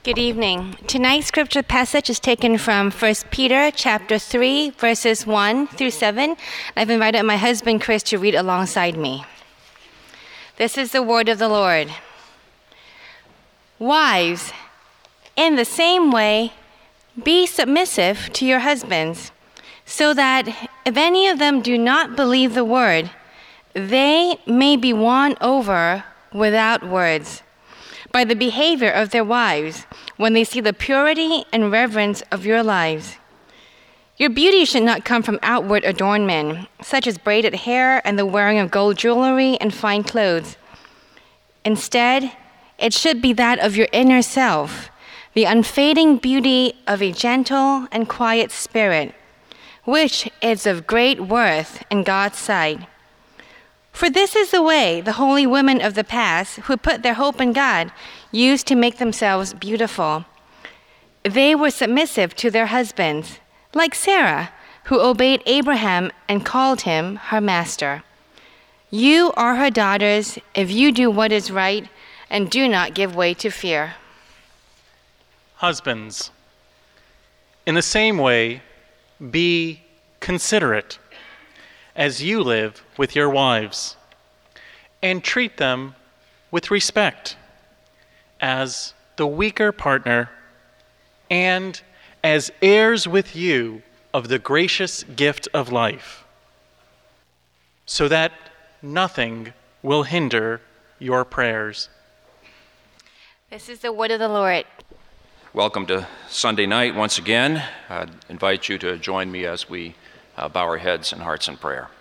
Good evening. Tonight's scripture passage is taken from 1 Peter chapter 3, verses 1 through 7. I've invited my husband, Chris, to read alongside me. This is the word of the Lord. Wives, in the same way, be submissive to your husbands, so that if any of them do not believe the word, they may be won over without words by the behavior of their wives, when they see the purity and reverence of your lives. Your beauty should not come from outward adornment, such as braided hair and the wearing of gold jewelry and fine clothes. Instead, it should be that of your inner self, the unfading beauty of a gentle and quiet spirit, which is of great worth in God's sight. For this is the way the holy women of the past, who put their hope in God, used to make themselves beautiful. They were submissive to their husbands, like Sarah, who obeyed Abraham and called him her master. You are her daughters if you do what is right and do not give way to fear. Husbands, in the same way, be considerate as you live with your wives, and treat them with respect as the weaker partner and as heirs with you of the gracious gift of life, so that nothing will hinder your prayers. This is the word of the Lord. Welcome to Sunday night once again. I invite you to join me as we bow our heads and hearts in prayer.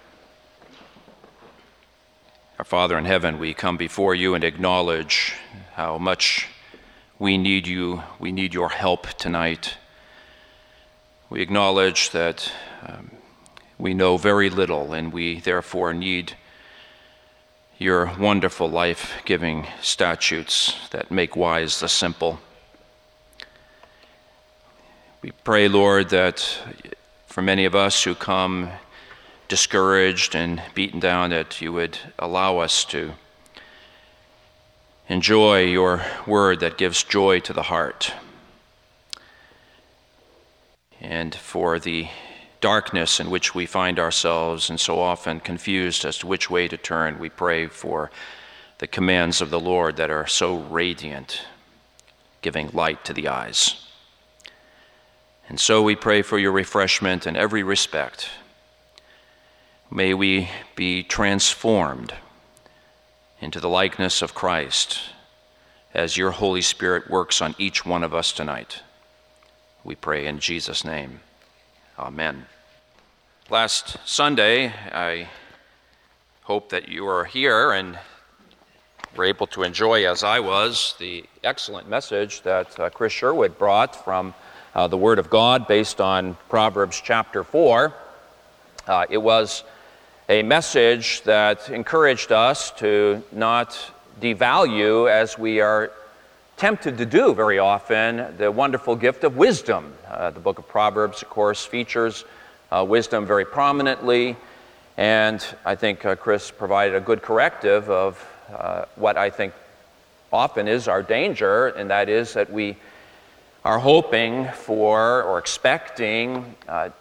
Our Father in heaven, we come before you and acknowledge how much we need you. We need your help tonight. We acknowledge that we know very little, and we therefore need your wonderful life-giving statutes that make wise the simple. We pray, Lord, that for many of us who come discouraged and beaten down, that you would allow us to enjoy your word that gives joy to the heart. And for the darkness in which we find ourselves and so often confused as to which way to turn, we pray for the commands of the Lord that are so radiant, giving light to the eyes. And so we pray for your refreshment in every respect. May we be transformed into the likeness of Christ as your Holy Spirit works on each one of us tonight. We pray in Jesus' name. Amen. Last Sunday, I hope that you are here and were able to enjoy, as I was, the excellent message that Chris Sherwood brought from the Word of God based on Proverbs chapter 4. It was a message that encouraged us to not devalue, as we are tempted to do very often, the wonderful gift of wisdom. The book of Proverbs, of course, features wisdom very prominently, and I think Chris provided a good corrective of what I think often is our danger, and that is that we are hoping for or expecting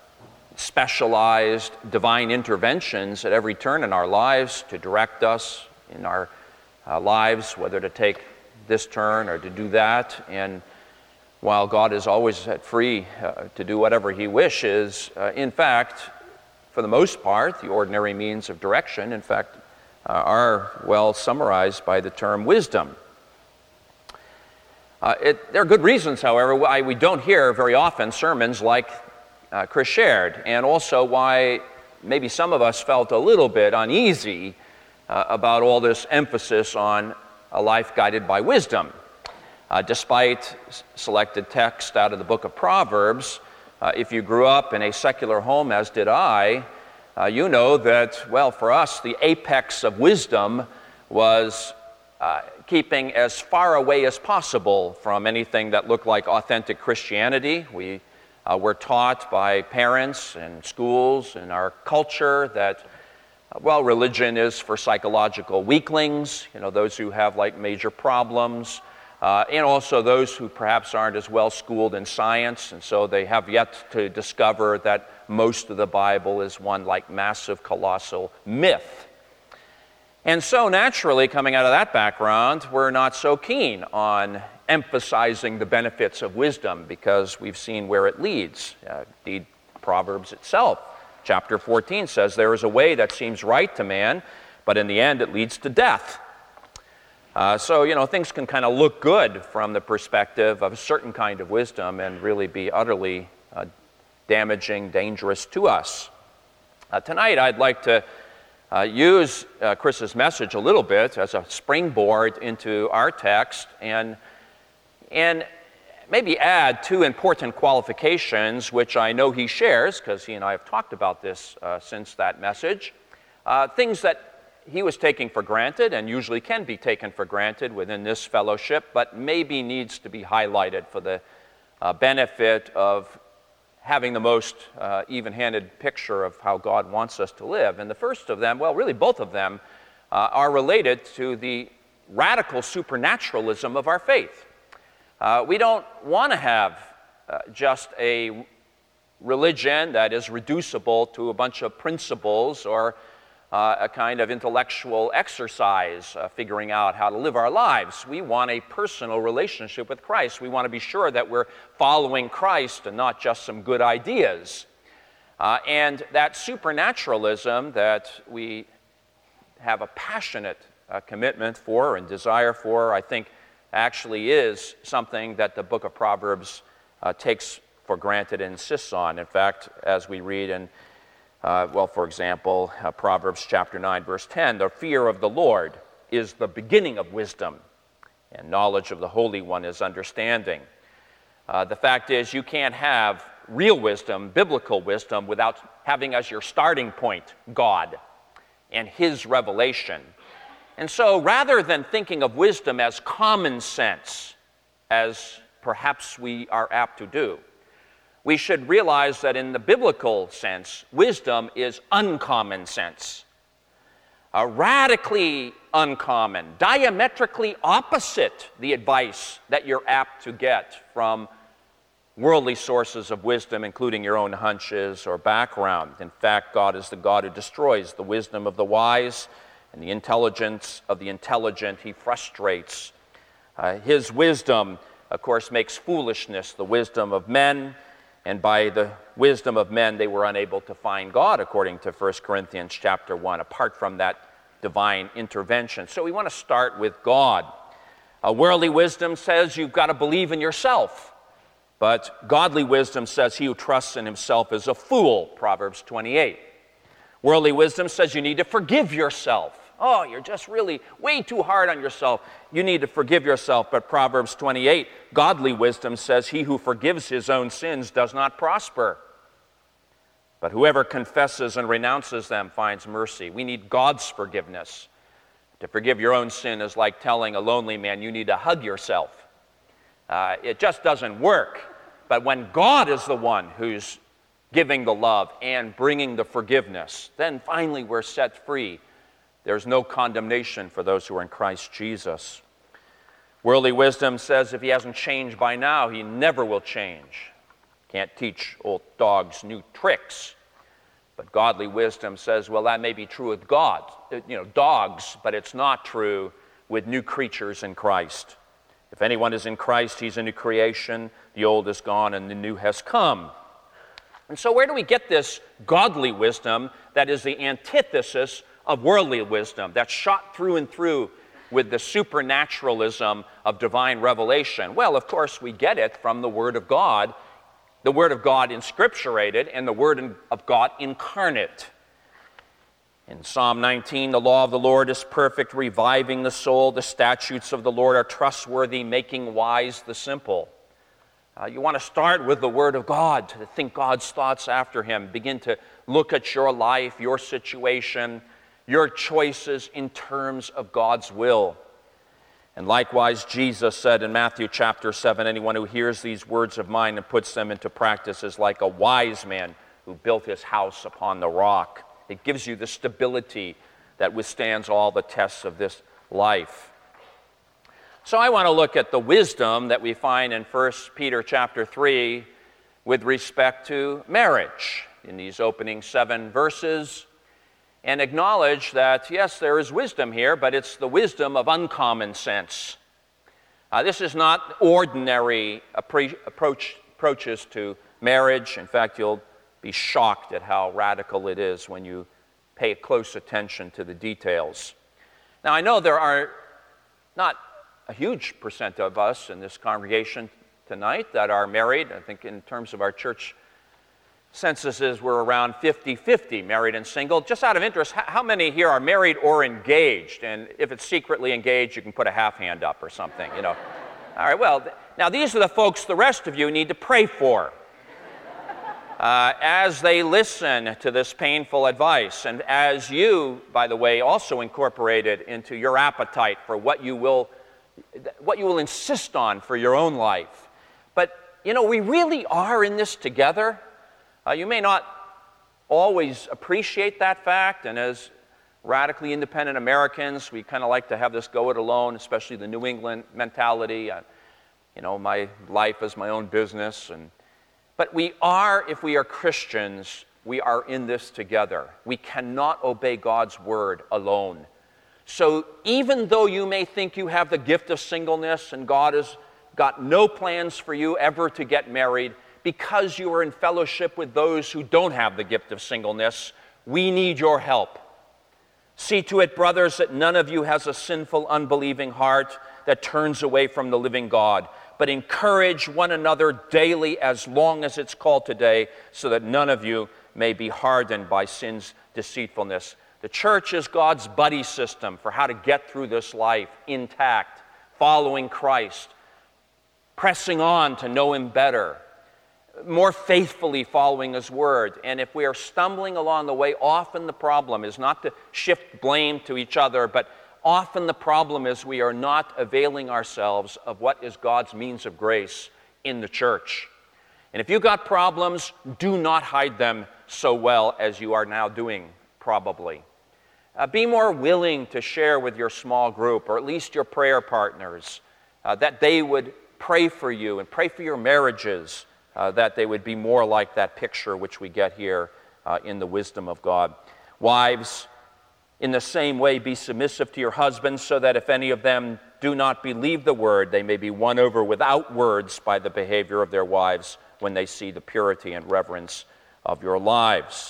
specialized divine interventions at every turn in our lives to direct us in our lives, whether to take this turn or to do that. And while God is always free to do whatever he wishes, in fact, for the most part, the ordinary means of direction, in fact, are well summarized by the term wisdom. There are good reasons, however, why we don't hear very often sermons like Chris shared, and also why maybe some of us felt a little bit uneasy about all this emphasis on a life guided by wisdom. Despite selected text out of the book of Proverbs, if you grew up in a secular home, as did I, you know that, well, for us, the apex of wisdom was keeping as far away as possible from anything that looked like authentic Christianity. We were taught by parents and schools and our culture that, well, religion is for psychological weaklings, those who have like major problems. and also those who perhaps aren't as well schooled in science, and so they have yet to discover that most of the Bible is one like massive, colossal myth. And so naturally, coming out of that background, we're not so keen on emphasizing the benefits of wisdom because we've seen where it leads. Indeed, Proverbs itself, chapter 14 says, there is a way that seems right to man, but in the end it leads to death. So, things can kind of look good from the perspective of a certain kind of wisdom and really be utterly damaging, dangerous to us. Tonight I'd like to use Chris's message a little bit as a springboard into our text and maybe add two important qualifications which I know he shares, because he and I have talked about this since that message, things that he was taking for granted and usually can be taken for granted within this fellowship, but maybe needs to be highlighted for the benefit of having the most even-handed picture of how God wants us to live. And the first of them, well, really both of them, are related to the radical supernaturalism of our faith. We don't want to have just a religion that is reducible to a bunch of principles or a kind of intellectual exercise figuring out how to live our lives. We want a personal relationship with Christ. We want to be sure that we're following Christ and not just some good ideas. And that supernaturalism that we have a passionate commitment for and desire for, I think actually is something that the book of Proverbs takes for granted and insists on. In fact, as we read in for example, Proverbs chapter 9, verse 10, the fear of the Lord is the beginning of wisdom, and knowledge of the Holy One is understanding. The fact is, you can't have real wisdom, biblical wisdom, without having as your starting point God and His revelation. And so, rather than thinking of wisdom as common sense, as perhaps we are apt to do, we should realize that in the biblical sense, wisdom is uncommon sense. Radically uncommon, diametrically opposite the advice that you're apt to get from worldly sources of wisdom, including your own hunches or background. In fact, God is the God who destroys the wisdom of the wise and the intelligence of the intelligent. He frustrates. His wisdom, of course, makes foolishness the wisdom of men. And by the wisdom of men, they were unable to find God, according to 1 Corinthians chapter 1, apart from that divine intervention. So we want to start with God. Worldly wisdom says you've got to believe in yourself. But godly wisdom says he who trusts in himself is a fool, Proverbs 28. Worldly wisdom says you need to forgive yourself. Oh, you're just really way too hard on yourself. You need to forgive yourself. But Proverbs 28, godly wisdom says, he who forgives his own sins does not prosper. But whoever confesses and renounces them finds mercy. We need God's forgiveness. To forgive your own sin is like telling a lonely man you need to hug yourself. It just doesn't work. But when God is the one who's giving the love and bringing the forgiveness, then finally we're set free. There's no condemnation for those who are in Christ Jesus. Worldly wisdom says if he hasn't changed by now, he never will change. Can't teach old dogs new tricks. But godly wisdom says, well, that may be true with dogs, but it's not true with new creatures in Christ. If anyone is in Christ, he's a new creation. The old is gone and the new has come. And so where do we get this godly wisdom that is the antithesis of worldly wisdom, that's shot through and through with the supernaturalism of divine revelation? Well, of course, we get it from the Word of God inscripturated, and the Word of God incarnate. In Psalm 19, the law of the Lord is perfect, reviving the soul. The statutes of the Lord are trustworthy, making wise the simple. You want to start with the Word of God, to think God's thoughts after Him. Begin to look at your life, your situation, your choices in terms of God's will. And likewise, Jesus said in Matthew chapter 7, anyone who hears these words of mine and puts them into practice is like a wise man who built his house upon the rock. It gives you the stability that withstands all the tests of this life. So I want to look at the wisdom that we find in 1 Peter chapter 3 with respect to marriage in these opening 7 verses, and acknowledge that, yes, there is wisdom here, but it's the wisdom of uncommon sense. This is not ordinary approaches to marriage. In fact, you'll be shocked at how radical it is when you pay close attention to the details. Now, I know there are not a huge percent of us in this congregation tonight that are married. I think in terms of our church censuses, we're around 50-50, married and single. Just out of interest, how many here are married or engaged? And if it's secretly engaged, you can put a half hand up or something, All right, well, now these are the folks the rest of you need to pray for as they listen to this painful advice, and as you, by the way, also incorporate it into your appetite for what you will insist on for your own life. But, we really are in this together. You may not always appreciate that fact, and as radically independent Americans, we kind of like to have this go it alone, especially the New England mentality. My life is my own business. But if we are Christians, we are in this together. We cannot obey God's word alone. So even though you may think you have the gift of singleness and God has got no plans for you ever to get married, because you are in fellowship with those who don't have the gift of singleness, we need your help. See to it, brothers, that none of you has a sinful, unbelieving heart that turns away from the living God, but encourage one another daily as long as it's called today, so that none of you may be hardened by sin's deceitfulness. The church is God's buddy system for how to get through this life intact, following Christ, pressing on to know Him better, more faithfully following His word. And if we are stumbling along the way, often the problem is not to shift blame to each other, but often the problem is we are not availing ourselves of what is God's means of grace in the church. And if you've got problems, do not hide them so well as you are now doing, probably. Be more willing to share with your small group, or at least your prayer partners, that they would pray for you and pray for your marriages, that they would be more like that picture which we get here in the wisdom of God. Wives, in the same way, be submissive to your husbands, so that if any of them do not believe the word, they may be won over without words by the behavior of their wives when they see the purity and reverence of your lives.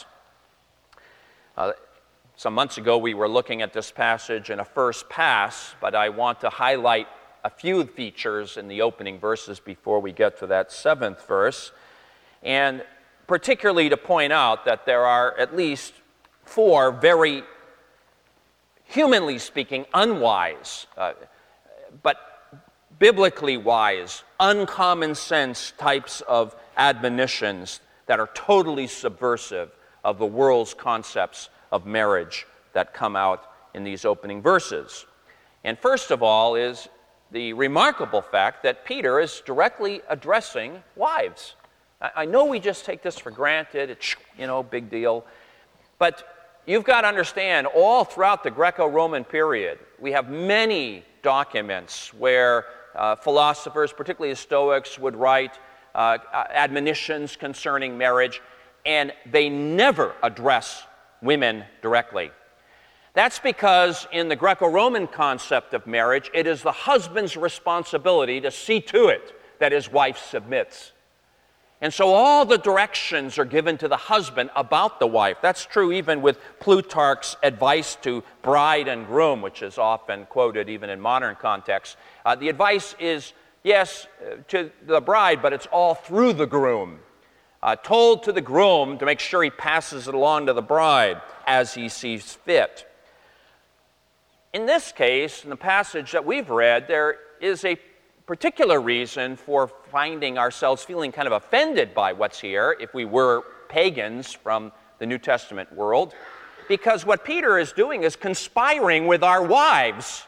Some months ago, we were looking at this passage in a first pass, but I want to highlight a few features in the opening verses before we get to that 7th verse, and particularly to point out that there are at least 4 very, humanly speaking, unwise, but biblically wise, uncommon sense types of admonitions that are totally subversive of the world's concepts of marriage that come out in these opening verses. And first of all is the remarkable fact that Peter is directly addressing wives. I know we just take this for granted, it's, big deal, but you've got to understand, all throughout the Greco-Roman period, we have many documents where philosophers, particularly the Stoics, would write admonitions concerning marriage, and they never address women directly. That's because in the Greco-Roman concept of marriage, it is the husband's responsibility to see to it that his wife submits. And so all the directions are given to the husband about the wife. That's true even with Plutarch's advice to bride and groom, which is often quoted even in modern contexts. The advice is, yes, to the bride, but it's all through the groom. Told to the groom to make sure he passes it along to the bride as he sees fit. In this case, in the passage that we've read, there is a particular reason for finding ourselves feeling kind of offended by what's here if we were pagans from the New Testament world, because what Peter is doing is conspiring with our wives,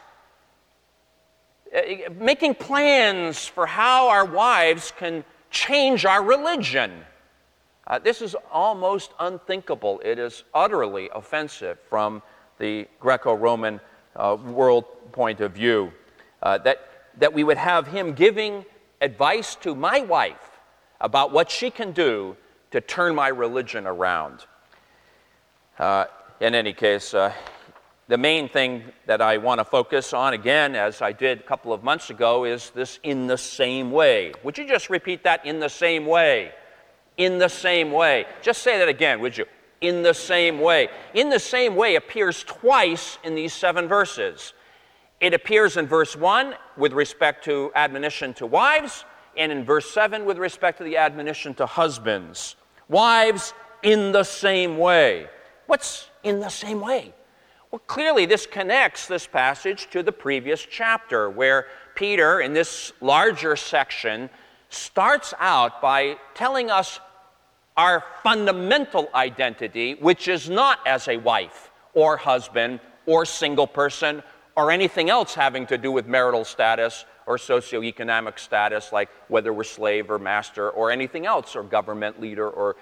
making plans for how our wives can change our religion. This is almost unthinkable. It is utterly offensive from the Greco-Roman world point of view. That that we would have him giving advice to my wife about what she can do to turn my religion around. In any case, the main thing that I want to focus on, again, as I did a couple of months ago, is this "in the same way." Would you just repeat that? In the same way. In the same way. Just say that again, would you? In the same way. In the same way appears twice in these 7 verses. It appears in verse 1 with respect to admonition to wives, and in verse 7 with respect to the admonition to husbands. Wives, in the same way. What's in the same way? Well, clearly this connects this passage to the previous chapter, where Peter, in this larger section, starts out by telling us our fundamental identity, which is not as a wife or husband or single person or anything else having to do with marital status or socioeconomic status, like whether we're slave or master or anything else, or government leader. Or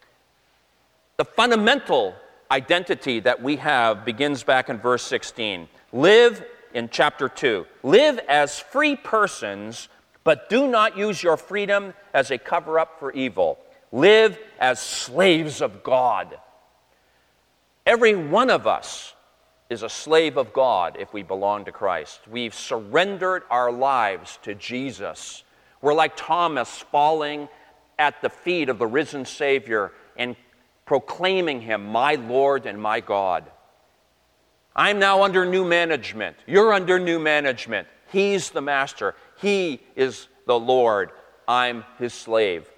the fundamental identity that we have begins back in verse 16. Live, in chapter 2, live as free persons, but do not use your freedom as a cover-up for evil. Live as slaves of God. Every one of us is a slave of God if we belong to Christ. We've surrendered our lives to Jesus. We're like Thomas, falling at the feet of the risen Savior and proclaiming him my Lord and my God. I'm now under new management. You're under new management. He's the master. He is the Lord. I'm his slave.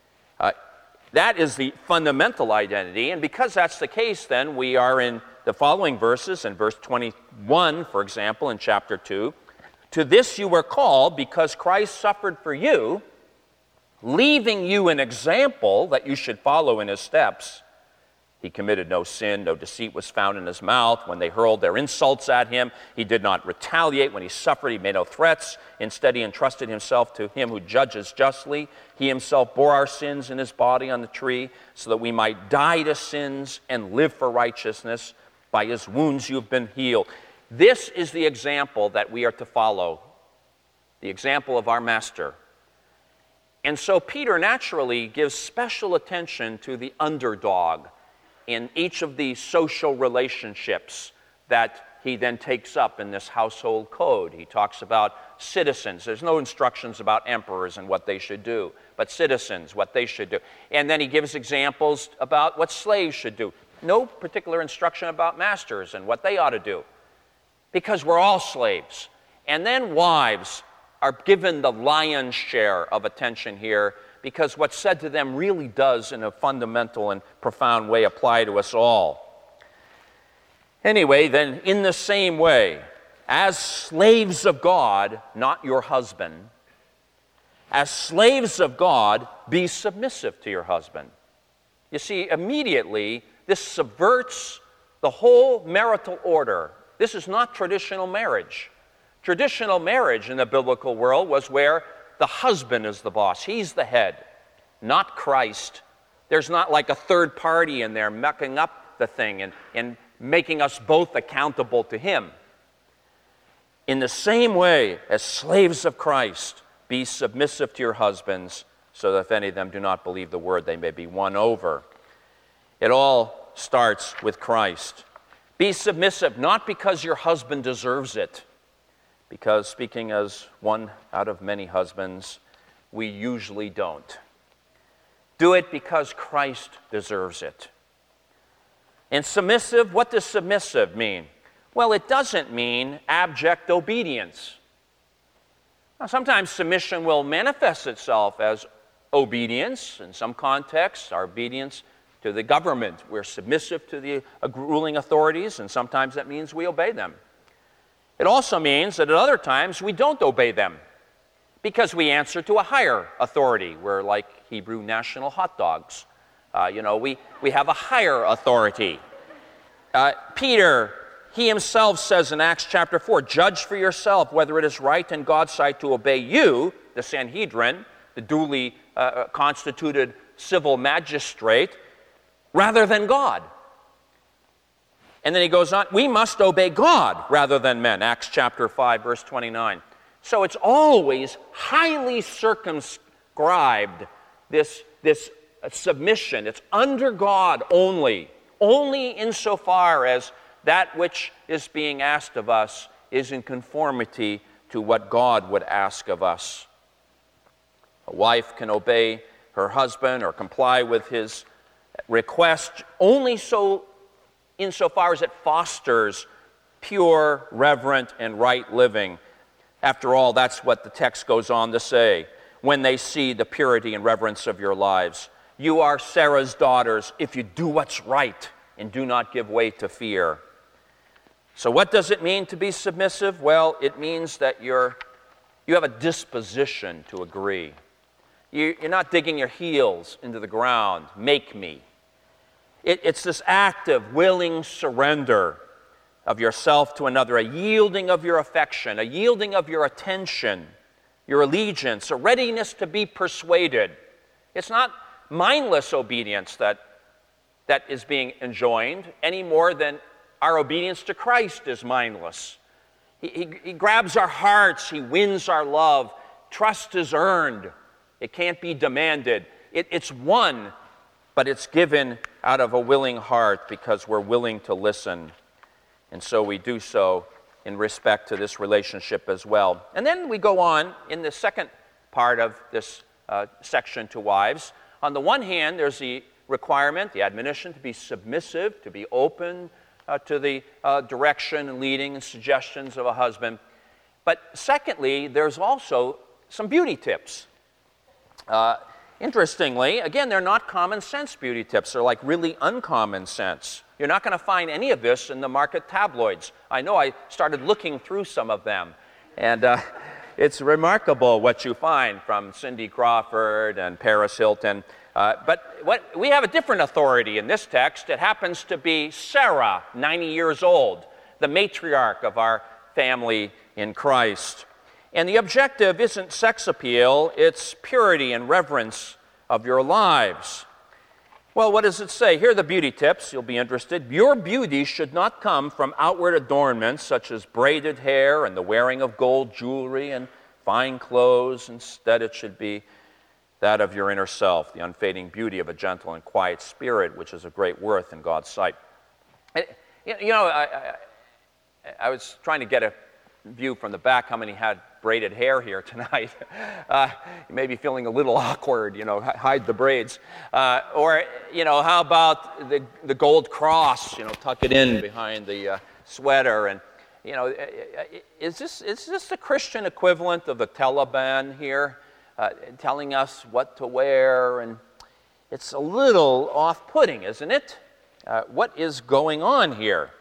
That is the fundamental identity, and because that's the case, then we are in the following verses, in verse 21, for example, in chapter 2. To this you were called because Christ suffered for you, leaving you an example that you should follow in his steps. He committed no sin, no deceit was found in his mouth. When they hurled their insults at him, he did not retaliate. When he suffered, he made no threats. Instead, he entrusted himself to him who judges justly. He himself bore our sins in his body on the tree, so that we might die to sins and live for righteousness. By his wounds you have been healed. This is the example that we are to follow, the example of our master. And so Peter naturally gives special attention to the underdog in each of the social relationships that he then takes up in this household code. He talks about citizens. There's no instructions about emperors and what they should do, but citizens, what they should do. And then he gives examples about what slaves should do. No particular instruction about masters and what they ought to do, because we're all slaves. And then wives are given the lion's share of attention here, because what's said to them really does, in a fundamental and profound way, apply to us all. Anyway, then, in the same way, as slaves of God, not your husband, as slaves of God, be submissive to your husband. You see, immediately, this subverts the whole marital order. This is not traditional marriage. Traditional marriage in the biblical world was where the husband is the boss. He's the head, not Christ. There's not like a third party in there mucking up the thing and making us both accountable to him. In the same way, as slaves of Christ, be submissive to your husbands, so that if any of them do not believe the word, they may be won over. It all starts with Christ. Be submissive, not because your husband deserves it, because, speaking as one out of many husbands, we usually don't. Do it because Christ deserves it. And submissive, what does submissive mean? Well, it doesn't mean abject obedience. Now, sometimes submission will manifest itself as obedience. In some contexts, our obedience to the government. We're submissive to the ruling authorities, and sometimes that means we obey them. It also means that at other times we don't obey them because we answer to a higher authority. We're like Hebrew national hot dogs. We have a higher authority. Peter, he himself says in Acts chapter 4, judge for yourself whether it is right in God's sight to obey you, the Sanhedrin, the duly constituted civil magistrate, rather than God. And then he goes on, we must obey God rather than men. Acts chapter 5, verse 29. So it's always highly circumscribed, this submission. It's under God only insofar as that which is being asked of us is in conformity to what God would ask of us. A wife can obey her husband or comply with his request only insofar as it fosters pure, reverent, and right living. After all, that's what the text goes on to say. When they see the purity and reverence of your lives, you are Sarah's daughters if you do what's right and do not give way to fear. So what does it mean to be submissive? Well, it means that you have a disposition to agree. You're not digging your heels into the ground, make me. It's this act of willing surrender of yourself to another, a yielding of your affection, a yielding of your attention, your allegiance, a readiness to be persuaded. It's not mindless obedience that is being enjoined any more than our obedience to Christ is mindless. He grabs our hearts, he wins our love. Trust is earned. It can't be demanded. It's won, but it's given out of a willing heart because we're willing to listen. And so we do so in respect to this relationship as well. And then we go on in the second part of this section to wives. On the one hand, there's the requirement, the admonition to be submissive, to be open to the direction and leading and suggestions of a husband. But secondly, there's also some beauty tips. Interestingly, again, they're not common sense beauty tips. They're like really uncommon sense. You're not going to find any of this in the market tabloids. I know I started looking through some of them, and it's remarkable what you find from Cindy Crawford and Paris Hilton. But we have a different authority in this text. It happens to be Sarah, 90 years old, the matriarch of our family in Christ. And the objective isn't sex appeal, it's purity and reverence of your lives. Well, what does it say? Here are the beauty tips. You'll be interested. Your beauty should not come from outward adornments such as braided hair and the wearing of gold jewelry and fine clothes. Instead, it should be that of your inner self, the unfading beauty of a gentle and quiet spirit, which is of great worth in God's sight. I was trying to get a view from the back how many had braided hair here tonight. You may be feeling a little awkward, hide the braids. Or how about the gold cross, tuck it in behind the sweater. And, is this the Christian equivalent of the Taliban here, telling us what to wear? And it's a little off-putting, isn't it? What is going on here?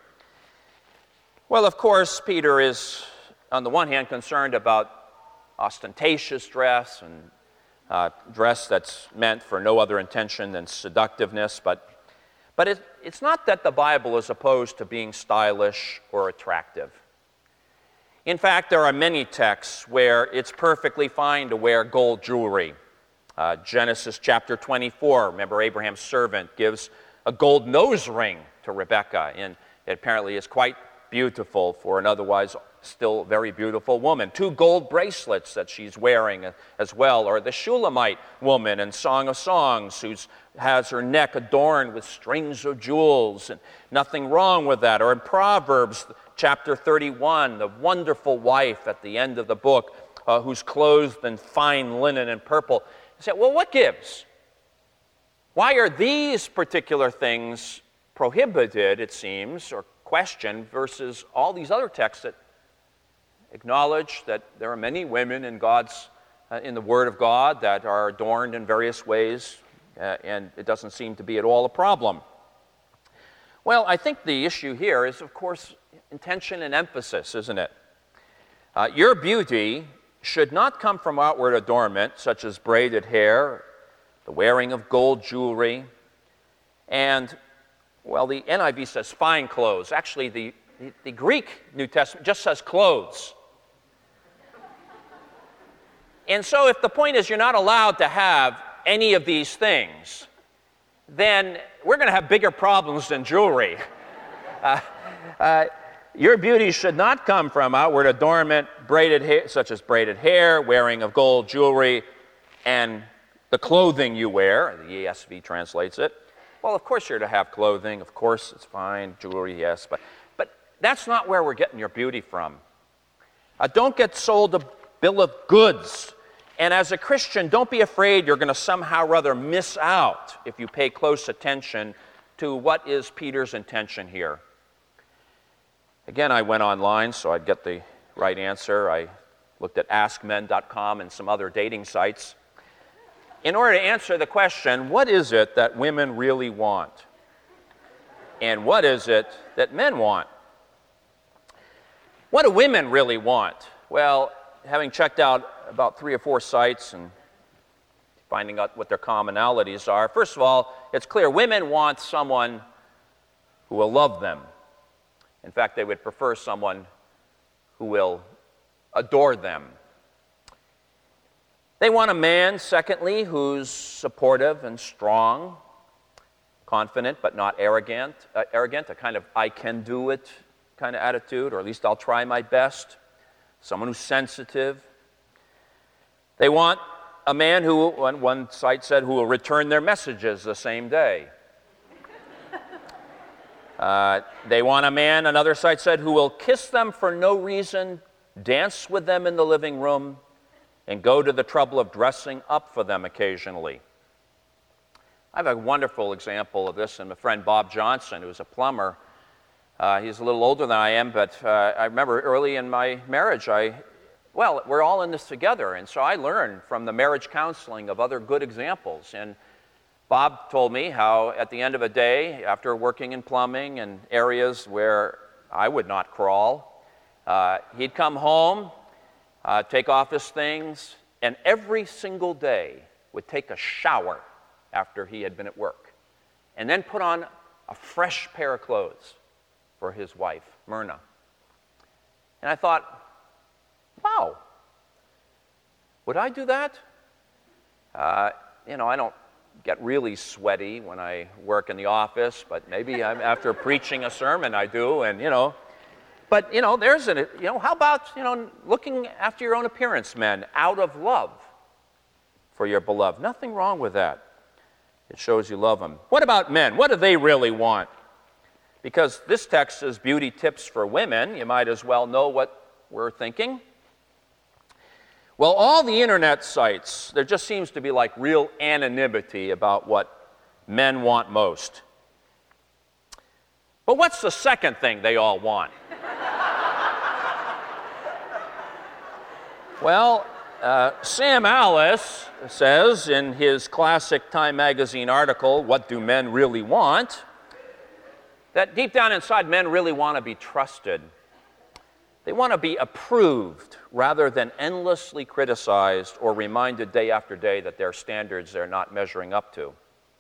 Well, of course, Peter is, on the one hand, concerned about ostentatious dress and dress that's meant for no other intention than seductiveness, but it's not that the Bible is opposed to being stylish or attractive. In fact, there are many texts where it's perfectly fine to wear gold jewelry. Genesis chapter 24, remember Abraham's servant gives a gold nose ring to Rebekah, and it apparently is quite beautiful for an otherwise still very beautiful woman. 2 gold bracelets that she's wearing as well. Or the Shulamite woman in Song of Songs who has her neck adorned with strings of jewels, and nothing wrong with that. Or in Proverbs chapter 31, the wonderful wife at the end of the book who's clothed in fine linen and purple. You say, well, what gives? Why are these particular things prohibited, it seems, or questioned, versus all these other texts that acknowledge that there are many women in the Word of God that are adorned in various ways, and it doesn't seem to be at all a problem? Well, I think the issue here is, of course, intention and emphasis, isn't it? Your beauty should not come from outward adornment, such as braided hair, the wearing of gold jewelry, and, well, the NIV says fine clothes. Actually, the Greek New Testament just says clothes. And so if the point is you're not allowed to have any of these things, then we're going to have bigger problems than jewelry. Your beauty should not come from outward adornment, braided hair, such as braided hair, wearing of gold jewelry, and the clothing you wear. The ESV translates it. Well, of course you're to have clothing. Of course it's fine. Jewelry, yes. But that's not where we're getting your beauty from. Don't get sold a bill of goods. And as a Christian, don't be afraid you're going to somehow or other miss out if you pay close attention to what is Peter's intention here. Again, I went online so I'd get the right answer. I looked at askmen.com and some other dating sites. In order to answer the question, what is it that women really want? And what is it that men want? What do women really want? Well, having checked out about 3 or 4 sites and finding out what their commonalities are, first of all, it's clear women want someone who will love them. In fact, they would prefer someone who will adore them. They want a man, secondly, who's supportive and strong, confident but not arrogant, a kind of I can do it kind of attitude, or at least I'll try my best, someone who's sensitive. They want a man who, one site said, who will return their messages the same day. They want a man, another site said, who will kiss them for no reason, dance with them in the living room, and go to the trouble of dressing up for them occasionally. I have a wonderful example of this in my friend Bob Johnson, who's a plumber. He's a little older than I am, but I remember early in my marriage, we're all in this together, and so I learned from the marriage counseling of other good examples. And Bob told me how at the end of a day, after working in plumbing and areas where I would not crawl, he'd come home, take off his things, and every single day would take a shower after he had been at work, and then put on a fresh pair of clothes for his wife, Myrna. And I thought, wow, would I do that? I don't get really sweaty when I work in the office, but maybe after preaching a sermon I do, and But, how about, looking after your own appearance, men, out of love for your beloved? Nothing wrong with that. It shows you love them. What about men? What do they really want? Because this text is beauty tips for women. You might as well know what we're thinking. Well, all the internet sites, there just seems to be like real anonymity about what men want most. But what's the second thing they all want? Well, Sam Alice says in his classic Time magazine article, What Do Men Really Want?, that deep down inside, men really want to be trusted. They want to be approved rather than endlessly criticized or reminded day after day that their standards they're not measuring up to.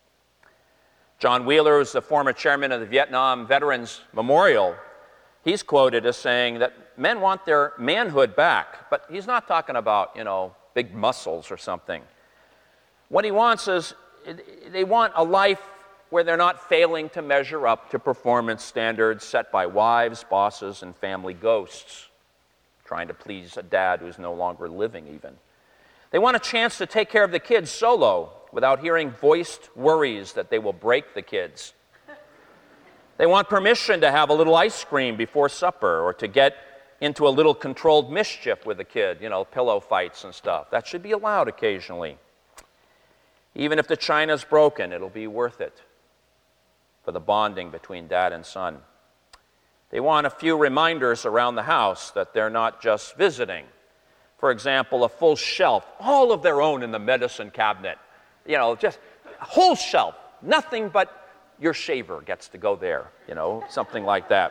John Wheeler, who's the former chairman of the Vietnam Veterans Memorial, he's quoted as saying that men want their manhood back, but he's not talking about, big muscles or something. What he wants is, they want a life where they're not failing to measure up to performance standards set by wives, bosses, and family ghosts, trying to please a dad who's no longer living even. They want a chance to take care of the kids solo without hearing voiced worries that they will break the kids. They want permission to have a little ice cream before supper or to get into a little controlled mischief with a kid, pillow fights and stuff. That should be allowed occasionally. Even if the china's broken, it'll be worth it for the bonding between dad and son. They want a few reminders around the house that they're not just visiting. For example, a full shelf, all of their own in the medicine cabinet. Just a whole shelf, nothing but your shaver gets to go there, something like that.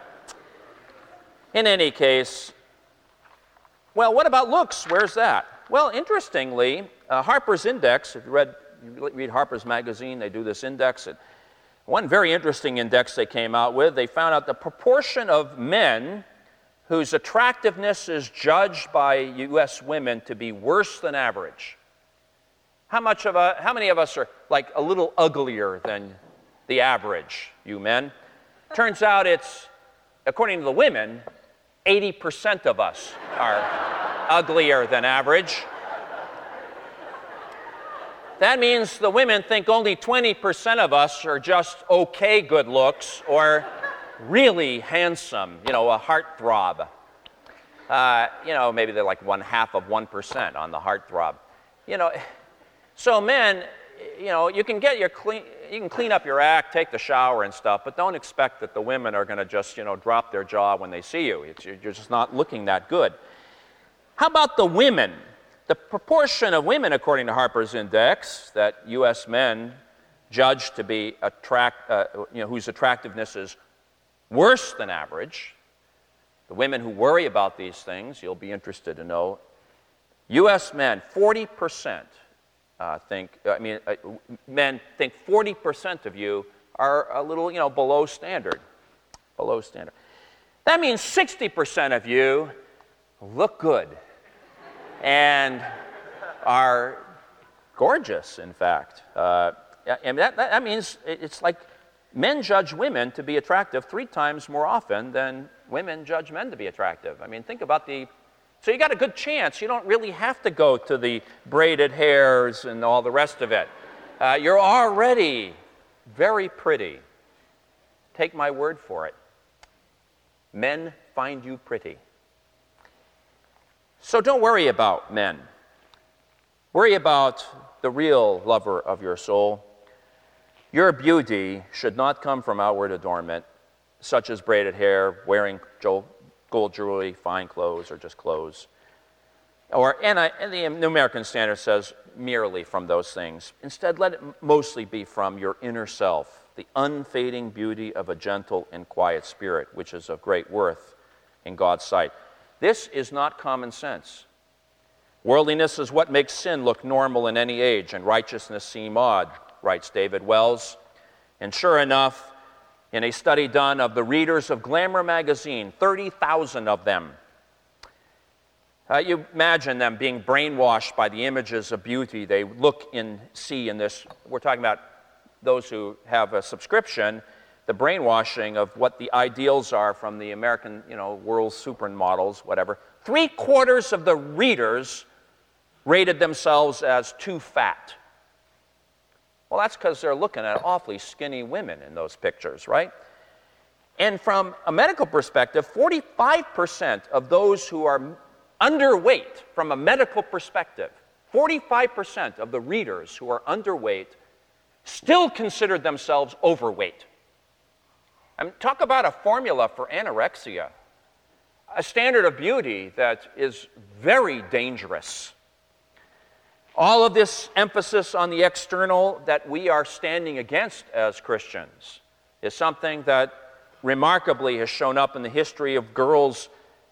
In any case, well, what about looks? Where's that? Well, interestingly, Harper's Index, if you read Harper's Magazine, they do this index. One very interesting index they came out with, they found out the proportion of men whose attractiveness is judged by U.S. women to be worse than average. How many of us are like a little uglier than the average, you men? Turns out it's, according to the women, 80% of us are uglier than average. That means the women think only 20% of us are just okay good looks or really handsome, a heartthrob. Maybe they're like 0.5% on the heartthrob. So men, you can clean up your act, take the shower and stuff, but don't expect that the women are going to just, drop their jaw when they see you. You're just not looking that good. How about the women? The proportion of women, according to Harper's Index, that U.S. men judge to be whose attractiveness is worse than average. The women who worry about these things, you'll be interested to know, U.S. men, 40% men think 40% of you are a little, below standard. Below standard. That means 60% of you look good and are gorgeous, in fact. And that means it's like men judge women to be attractive 3 times more often than women judge men to be attractive. Think about so you got a good chance. You don't really have to go to the braided hairs and all the rest of it. You're already very pretty. Take my word for it. Men find you pretty. So don't worry about men. Worry about the real lover of your soul. Your beauty should not come from outward adornment, such as braided hair, wearing gold jewelry, fine clothes, or just clothes. And the New American Standard says merely from those things. Instead, let it mostly be from your inner self, the unfading beauty of a gentle and quiet spirit, which is of great worth in God's sight. This is not common sense. Worldliness is what makes sin look normal in any age and righteousness seem odd, writes David Wells. And sure enough, in a study done of the readers of Glamour magazine, 30,000 of them, you imagine them being brainwashed by the images of beauty they see in this. We're talking about those who have a subscription, the brainwashing of what the ideals are from the American, world supermodels, whatever. 3/4 of the readers rated themselves as too fat. Well, that's because they're looking at awfully skinny women in those pictures, right? And from a medical perspective, 45% of those who are underweight, from a medical perspective, 45% of the readers who are underweight still considered themselves overweight. Talk about a formula for anorexia, a standard of beauty that is very dangerous. All of this emphasis on the external that we are standing against as Christians is something that remarkably has shown up in the history of girls'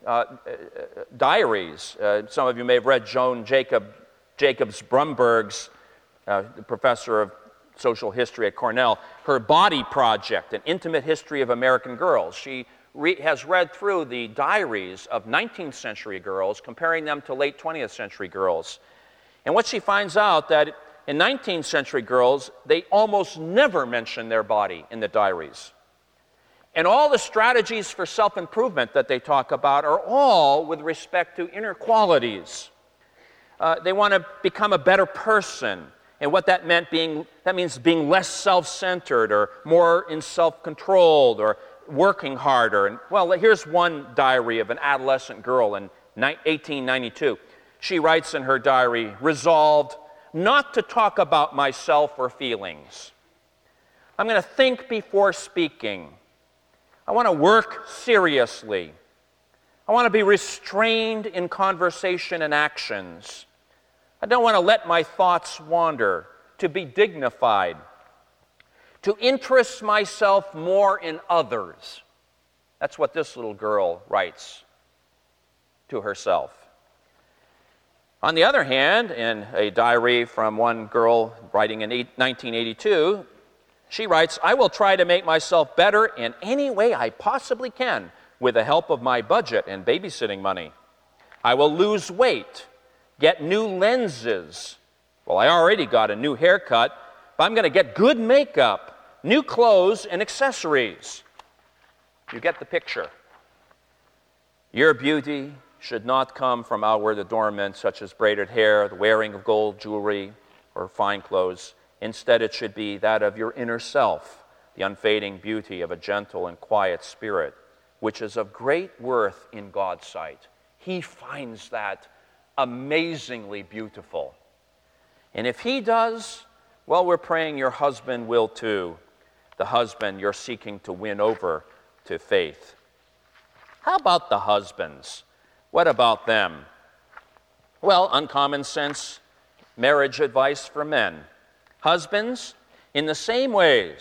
diaries. Some of you may have read Joan Jacobs Brumberg's, the professor of social history at Cornell, her Body Project, an intimate history of American girls. She has read through the diaries of 19th century girls, comparing them to late 20th century girls. And what she finds out that in 19th century girls, they almost never mention their body in the diaries. And all the strategies for self-improvement that they talk about are all with respect to inner qualities. They want to become a better person. And what that means being less self-centered or more in self-controlled or working harder. And well, here's one diary of an adolescent girl in 1892. She writes in her diary, resolved not to talk about myself or feelings. I'm going to think before speaking. I want to work seriously. I want to be restrained in conversation and actions. I don't want to let my thoughts wander, to be dignified, to interest myself more in others. That's what this little girl writes to herself. On the other hand, in a diary from one girl writing in 1982, she writes, I will try to make myself better in any way I possibly can with the help of my budget and babysitting money. I will lose weight, get new lenses. Well, I already got a new haircut, but I'm going to get good makeup, new clothes, and accessories. You get the picture. Your beauty should not come from outward adornment, such as braided hair, the wearing of gold jewelry, or fine clothes. Instead, it should be that of your inner self, the unfading beauty of a gentle and quiet spirit, which is of great worth in God's sight. He finds that amazingly beautiful. And if he does, well, we're praying your husband will too, the husband you're seeking to win over to faith. How about the husbands? What about them? Well, uncommon sense marriage advice for men. Husbands, in the same way,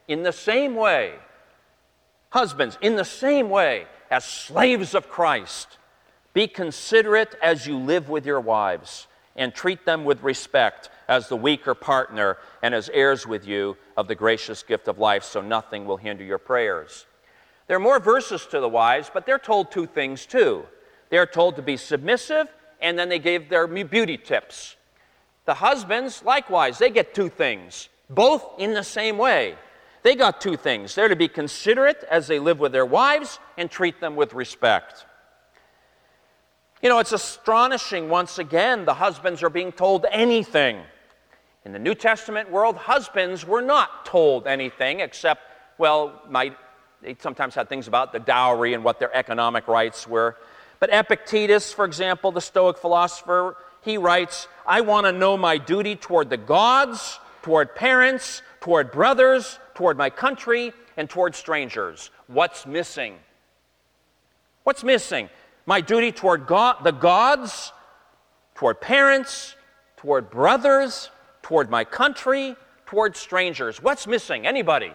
husbands, in the same way as slaves of Christ, be considerate as you live with your wives, and treat them with respect as the weaker partner and as heirs with you of the gracious gift of life, so nothing will hinder your prayers. There are more verses to the wives, but they're told two things too. They're told to be submissive, and then they gave their beauty tips. The husbands, likewise, they get two things, both in the same way. They got two things. They're to be considerate as they live with their wives and treat them with respect. You know, it's astonishing, once again, the husbands are being told anything. In the New Testament world, husbands were not told anything except, well, they sometimes had things about the dowry and what their economic rights were. But Epictetus, for example, the Stoic philosopher, he writes, I want to know my duty toward the gods, toward parents, toward brothers, toward my country, and toward strangers. What's missing? What's missing? My duty toward the gods, toward parents, toward brothers, toward my country, toward strangers. What's missing? Anybody?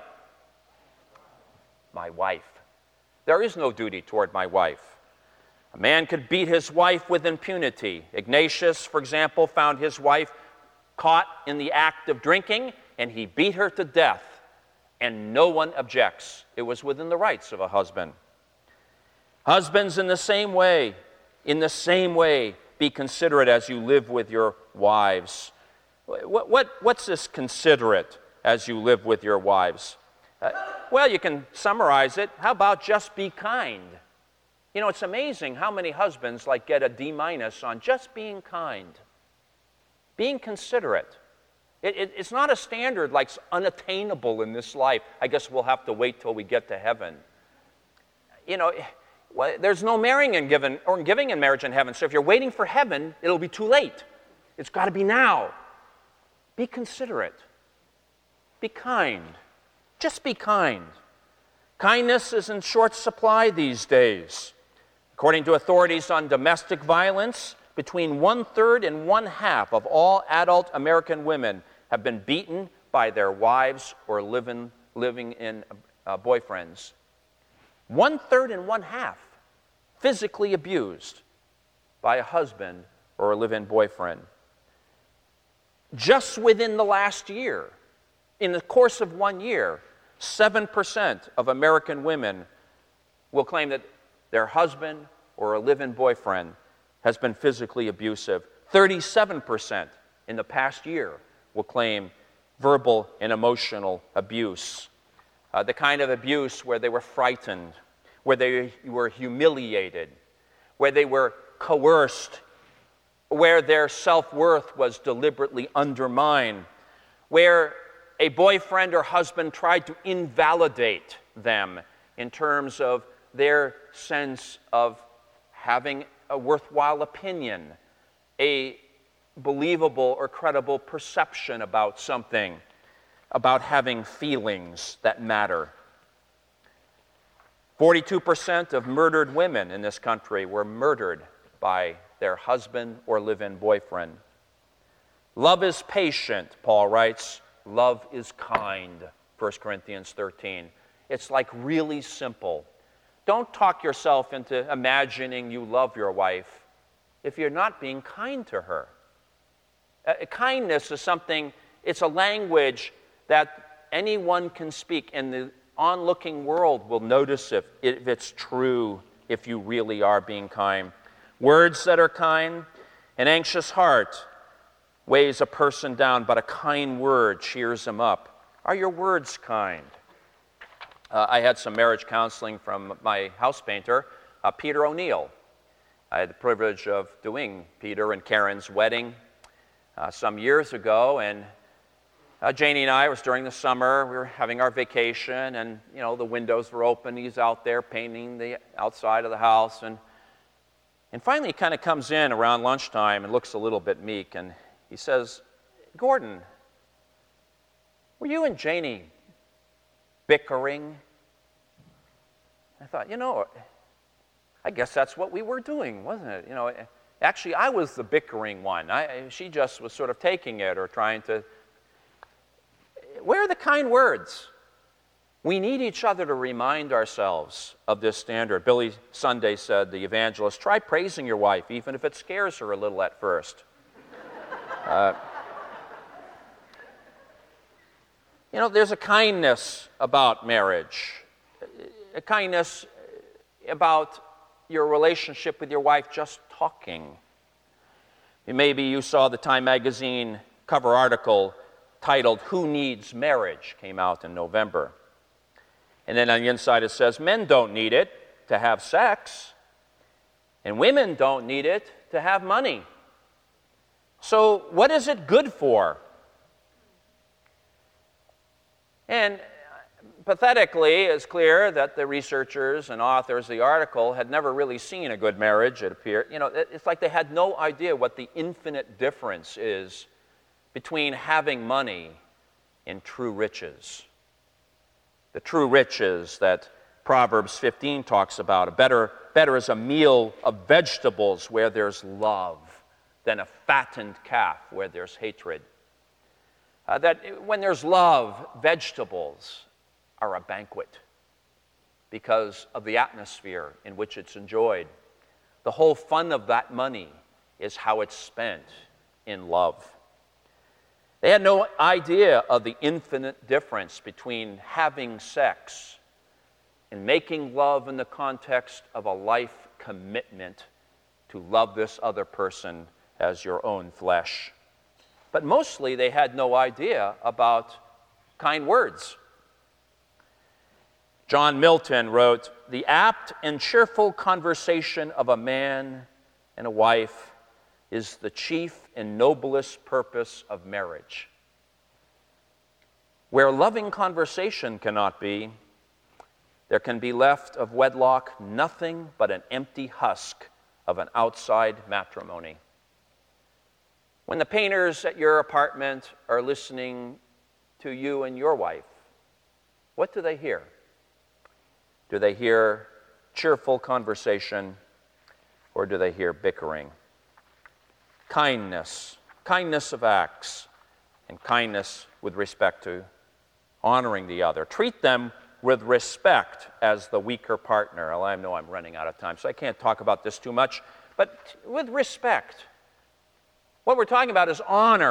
My wife. There is no duty toward my wife. A man could beat his wife with impunity. Ignatius, for example, found his wife caught in the act of drinking, and he beat her to death, and no one objects. It was within the rights of a husband. Husbands, in the same way, be considerate as you live with your wives. What's this considerate as you live with your wives? Well, you can summarize it. How about just be kind? You know, it's amazing how many husbands get a D- on just being kind, being considerate. It's not a standard unattainable in this life. I guess we'll have to wait till we get to heaven. You know, there's no marrying and giving in marriage in heaven. So if you're waiting for heaven, it'll be too late. It's got to be now. Be considerate. Be kind. Just be kind. Kindness is in short supply these days. According to authorities on domestic violence, between 1/3 and 1/2 of all adult American women have been beaten by their wives or living in boyfriends. 1/3 and 1/2 physically abused by a husband or a live-in boyfriend. Just within the last year, in the course of 1 year, 7% of American women will claim that their husband or a live-in boyfriend has been physically abusive. 37% in the past year will claim verbal and emotional abuse. The kind of abuse where they were frightened, where they were humiliated, where they were coerced, where their self-worth was deliberately undermined, where a boyfriend or husband tried to invalidate them in terms of their sense of having a worthwhile opinion, a believable or credible perception about something, about having feelings that matter. 42% of murdered women in this country were murdered by their husband or live-in boyfriend. Love is patient, Paul writes. Love is kind, 1 Corinthians 13. It's really simple. Don't talk yourself into imagining you love your wife if you're not being kind to her. Kindness is something, it's a language that anyone can speak, and the onlooking world will notice if it's true, if you really are being kind. Words that are kind, an anxious heart weighs a person down, but a kind word cheers them up. Are your words kind? I had some marriage counseling from my house painter. Peter O'Neill. I had the privilege of doing Peter and Karen's wedding some years ago, and Janie and I, it was during the summer, we were having our vacation, and the windows were open. He's out there painting the outside of the house, and finally he kind of comes in around lunchtime and looks a little bit meek, and he says, "Gordon, were you and Janie bickering?" I thought, I guess that's what we were doing, wasn't it? Actually, I was the bickering one. She just was sort of taking it or trying to. Where are the kind words? We need each other to remind ourselves of this standard. Billy Sunday said, the evangelist, try praising your wife, even if it scares her a little at first. There's a kindness about marriage, a kindness about your relationship with your wife just talking. Maybe you saw the Time magazine cover article titled, "Who Needs Marriage?" came out in November. And then on the inside it says, men don't need it to have sex, and women don't need it to have money. So what is it good for? And pathetically, it's clear that the researchers and authors of the article had never really seen a good marriage, it appeared. It's like they had no idea what the infinite difference is between having money and true riches. The true riches that Proverbs 15 talks about. Better is a meal of vegetables where there's love than a fattened calf where there's hatred. That when there's love, vegetables are a banquet because of the atmosphere in which it's enjoyed. The whole fun of that money is how it's spent in love. They had no idea of the infinite difference between having sex and making love in the context of a life commitment to love this other person as your own flesh. But mostly they had no idea about kind words. John Milton wrote, "The apt and cheerful conversation of a man and a wife is the chief and noblest purpose of marriage. Where loving conversation cannot be, there can be left of wedlock nothing but an empty husk of an outside matrimony." When the painters at your apartment are listening to you and your wife, what do they hear? Do they hear cheerful conversation, or do they hear bickering? Kindness of acts, and kindness with respect to honoring the other. Treat them with respect as the weaker partner. Well, I know I'm running out of time, so I can't talk about this too much, but with respect. What we're talking about is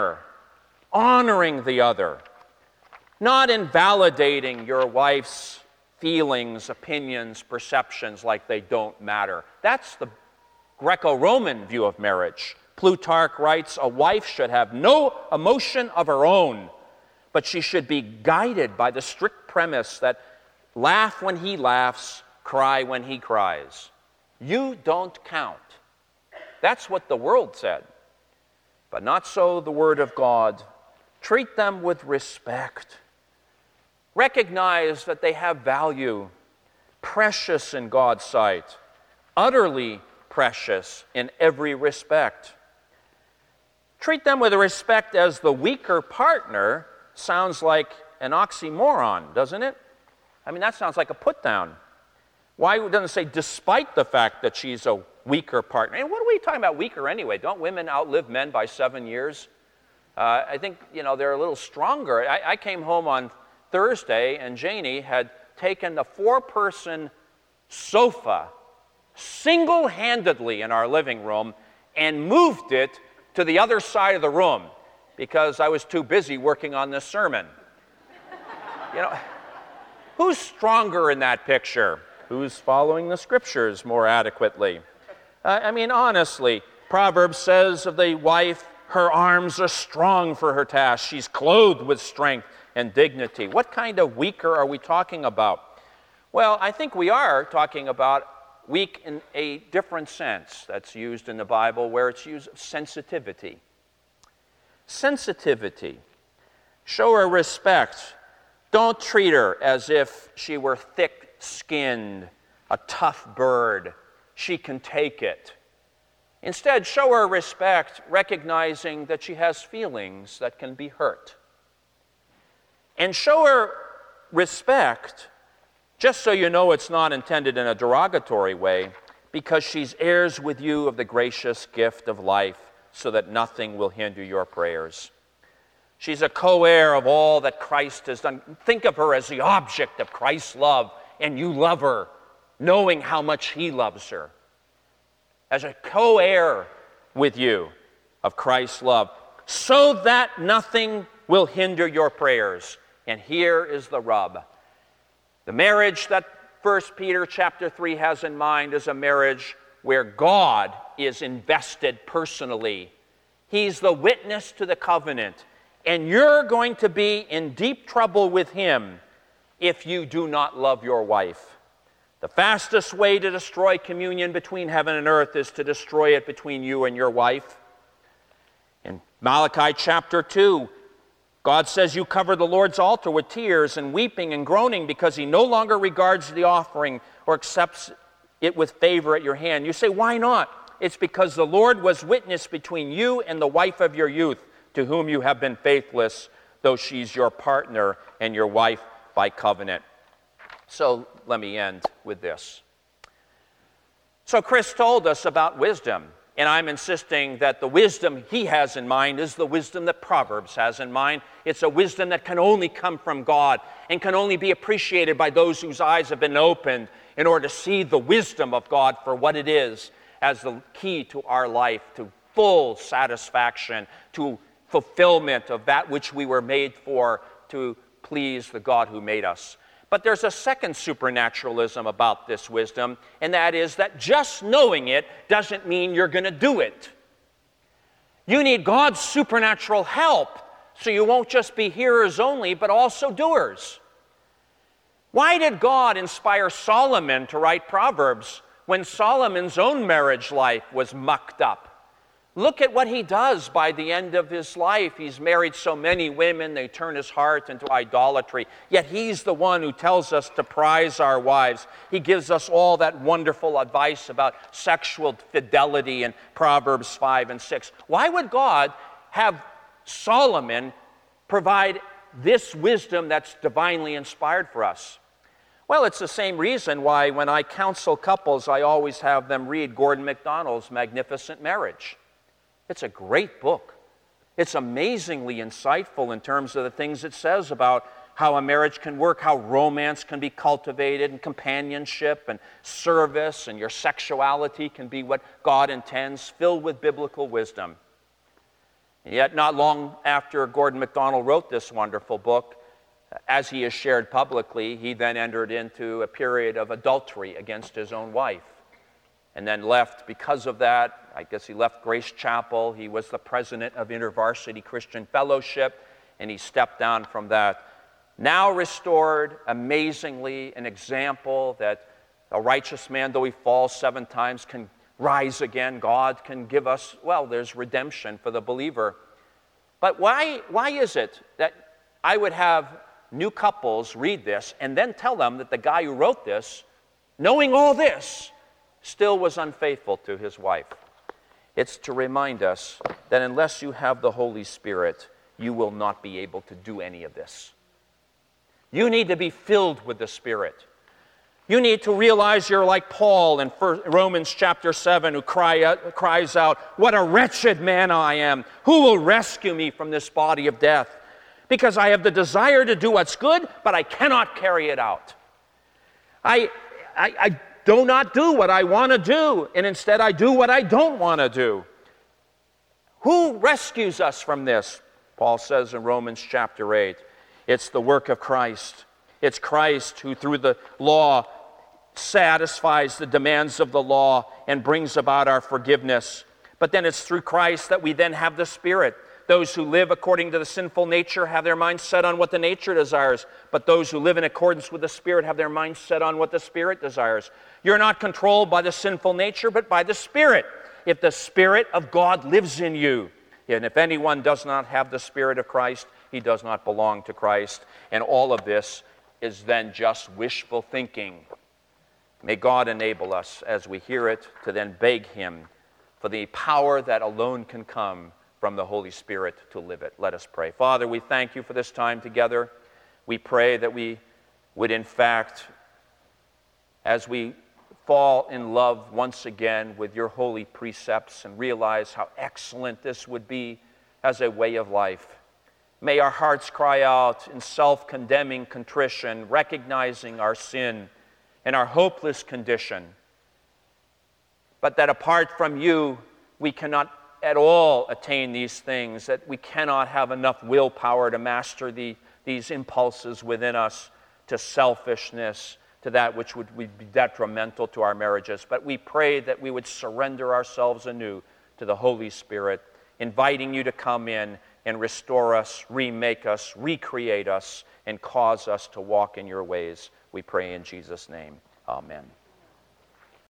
honoring the other, not invalidating your wife's feelings, opinions, perceptions like they don't matter. That's the Greco-Roman view of marriage. Plutarch writes, a wife should have no emotion of her own, but she should be guided by the strict premise that laugh when he laughs, cry when he cries. You don't count. That's what the world said. But not so the Word of God. Treat them with respect. Recognize that they have value, precious in God's sight, utterly precious in every respect. Treat them with respect as the weaker partner sounds like an oxymoron, doesn't it? I mean, that sounds like a put-down. Why doesn't it say despite the fact that she's a weaker partner? And what are we talking about weaker anyway? Don't women outlive men by 7 years? I think, they're a little stronger. I came home on Thursday, and Janie had taken the 4-person sofa single-handedly in our living room and moved it to the other side of the room because I was too busy working on this sermon. Who's stronger in that picture? Who's following the Scriptures more adequately? Honestly, Proverbs says of the wife, her arms are strong for her task. She's clothed with strength and dignity. What kind of weaker are we talking about? Well, I think we are talking about weak in a different sense that's used in the Bible, where it's used of sensitivity. Sensitivity. Show her respect. Don't treat her as if she were thick-skinned, a tough bird. She can take it. Instead, show her respect, recognizing that she has feelings that can be hurt. And show her respect, just so you know it's not intended in a derogatory way, because she's heirs with you of the gracious gift of life, so that nothing will hinder your prayers. She's a co-heir of all that Christ has done. Think of her as the object of Christ's love, and you love her, knowing how much He loves her. As a co-heir with you of Christ's love, so that nothing will hinder your prayers. And here is the rub. The marriage that 1 Peter chapter 3 has in mind is a marriage where God is invested personally. He's the witness to the covenant. And you're going to be in deep trouble with Him if you do not love your wife. The fastest way to destroy communion between heaven and earth is to destroy it between you and your wife. In Malachi chapter 2, God says you cover the Lord's altar with tears and weeping and groaning because He no longer regards the offering or accepts it with favor at your hand. You say, why not? It's because the Lord was witness between you and the wife of your youth, to whom you have been faithless, though she's your partner and your wife by covenant. So let me end with this. So Chris told us about wisdom, and I'm insisting that the wisdom he has in mind is the wisdom that Proverbs has in mind. It's a wisdom that can only come from God and can only be appreciated by those whose eyes have been opened in order to see the wisdom of God for what it is as the key to our life, to full satisfaction, to fulfillment of that which we were made for, to please the God who made us. But there's a second supernaturalism about this wisdom, and that is that just knowing it doesn't mean you're going to do it. You need God's supernatural help, so you won't just be hearers only, but also doers. Why did God inspire Solomon to write Proverbs when Solomon's own marriage life was mucked up? Look at what he does by the end of his life. He's married so many women, they turn his heart into idolatry. Yet he's the one who tells us to prize our wives. He gives us all that wonderful advice about sexual fidelity in Proverbs 5 and 6. Why would God have Solomon provide this wisdom that's divinely inspired for us? Well, it's the same reason why when I counsel couples, I always have them read Gordon MacDonald's Magnificent Marriage. It's a great book. It's amazingly insightful in terms of the things it says about how a marriage can work, how romance can be cultivated, and companionship and service, and your sexuality can be what God intends, filled with biblical wisdom. And yet, not long after Gordon MacDonald wrote this wonderful book, as he has shared publicly, he then entered into a period of adultery against his own wife, and then left because of that. I guess he left Grace Chapel. He was the president of InterVarsity Christian Fellowship, and he stepped down from that. Now restored, amazingly, an example that a righteous man, though he falls 7 times, can rise again. God can give us, well, there's redemption for the believer. But why is it that I would have new couples read this and then tell them that the guy who wrote this, knowing all this, still was unfaithful to his wife? It's to remind us that unless you have the Holy Spirit, you will not be able to do any of this. You need to be filled with the Spirit. You need to realize you're like Paul in Romans chapter 7, who cries out, "What a wretched man I am! Who will rescue me from this body of death? Because I have the desire to do what's good, but I cannot carry it out. I do not do what I want to do, and instead I do what I don't want to do." Who rescues us from this? Paul says in Romans chapter 8, it's the work of Christ. It's Christ who through the law satisfies the demands of the law and brings about our forgiveness. But then it's through Christ that we then have the Spirit. Those who live according to the sinful nature have their minds set on what the nature desires, but those who live in accordance with the Spirit have their minds set on what the Spirit desires. You're not controlled by the sinful nature, but by the Spirit, if the Spirit of God lives in you. And if anyone does not have the Spirit of Christ, he does not belong to Christ. And all of this is then just wishful thinking. May God enable us, as we hear it, to then beg Him for the power that alone can come from the Holy Spirit to live it. Let us pray. Father, we thank you for this time together. We pray that we would, in fact, as we fall in love once again with your holy precepts and realize how excellent this would be as a way of life, may our hearts cry out in self-condemning contrition, recognizing our sin and our hopeless condition, but that apart from you, we cannot at all attain these things, that we cannot have enough willpower to master these impulses within us to selfishness, to that which would be detrimental to our marriages. But we pray that we would surrender ourselves anew to the Holy Spirit, inviting you to come in and restore us, remake us, recreate us, and cause us to walk in your ways. We pray in Jesus' name. Amen.